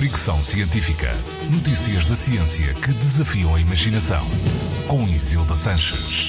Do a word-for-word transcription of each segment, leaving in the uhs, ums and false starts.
Fricção Científica. Notícias da ciência que desafiam a imaginação. Com Isilda Sanches.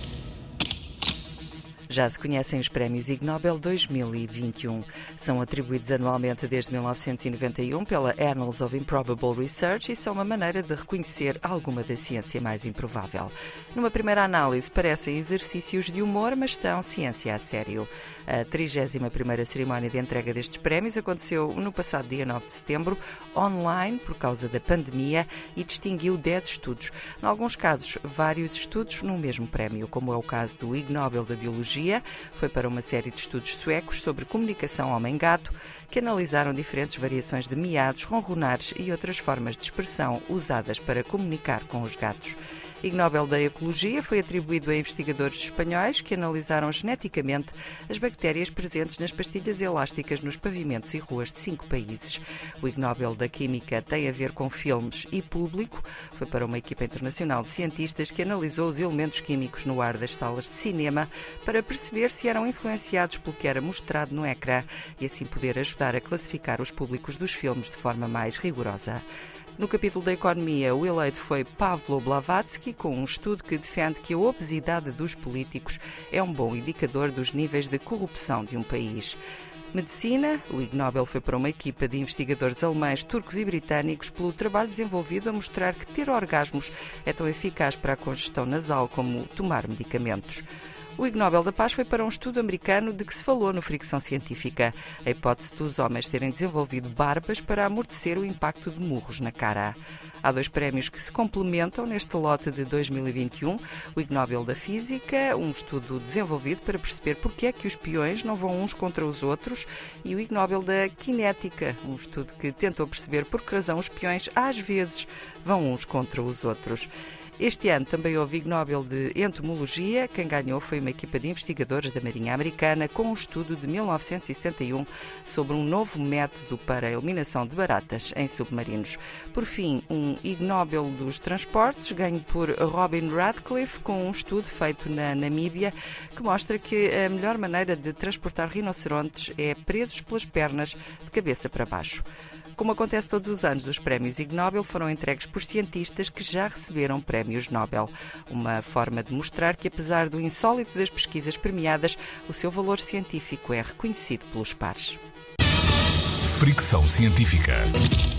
Já se conhecem os prémios Ig Nobel dois mil e vinte e um. São atribuídos anualmente desde mil novecentos e noventa e um pela Annals of Improbable Research e são uma maneira de reconhecer alguma da ciência mais improvável. Numa primeira análise, parecem exercícios de humor, mas são ciência a sério. A trigésima primeira cerimónia de entrega destes prémios aconteceu no passado dia nove de setembro, online por causa da pandemia, e distinguiu dez estudos. Em alguns casos, vários estudos no mesmo prémio, como é o caso do Ig Nobel da Biologia. Foi para uma série de estudos suecos sobre comunicação homem-gato, que analisaram diferentes variações de miados, ronronares e outras formas de expressão usadas para comunicar com os gatos. Ig Nobel da Ecologia foi atribuído a investigadores espanhóis que analisaram geneticamente as bactérias presentes nas pastilhas elásticas nos pavimentos e ruas de cinco países. O Ig Nobel da Química tem a ver com filmes e público. Foi para uma equipa internacional de cientistas que analisou os elementos químicos no ar das salas de cinema para perceber se eram influenciados pelo que era mostrado no ecrã e assim poder ajudar a classificar os públicos dos filmes de forma mais rigorosa. No capítulo da economia, o eleito foi Pavlo Blavatsky, com um estudo que defende que a obesidade dos políticos é um bom indicador dos níveis de corrupção de um país. Medicina, o Ig Nobel foi para uma equipa de investigadores alemães, turcos e britânicos pelo trabalho desenvolvido a mostrar que ter orgasmos é tão eficaz para a congestão nasal como tomar medicamentos. O Ig Nobel da Paz foi para um estudo americano de que se falou no Fricção Científica, a hipótese dos homens terem desenvolvido barbas para amortecer o impacto de murros na cara. Há dois prémios que se complementam neste lote de dois mil e vinte e um, o Ig Nobel da Física, um estudo desenvolvido para perceber porque é que os peões não vão uns contra os outros, e o Ig Nobel da Cinética, um estudo que tentou perceber por que razão os peões às vezes vão uns contra os outros. Este ano também houve Ig Nobel de Entomologia. Quem ganhou foi uma equipa de investigadores da Marinha Americana com um estudo de mil novecentos e setenta e um sobre um novo método para a eliminação de baratas em submarinos. Por fim, um Ig Nobel dos Transportes, ganho por Robin Radcliffe, com um estudo feito na Namíbia que mostra que a melhor maneira de transportar rinocerontes é presos pelas pernas de cabeça para baixo. Como acontece todos os anos, os prémios Ig Nobel foram entregues por cientistas que já receberam prémios Nobel. Uma forma de mostrar que, apesar do insólito das pesquisas premiadas, o seu valor científico é reconhecido pelos pares. Fricção Científica.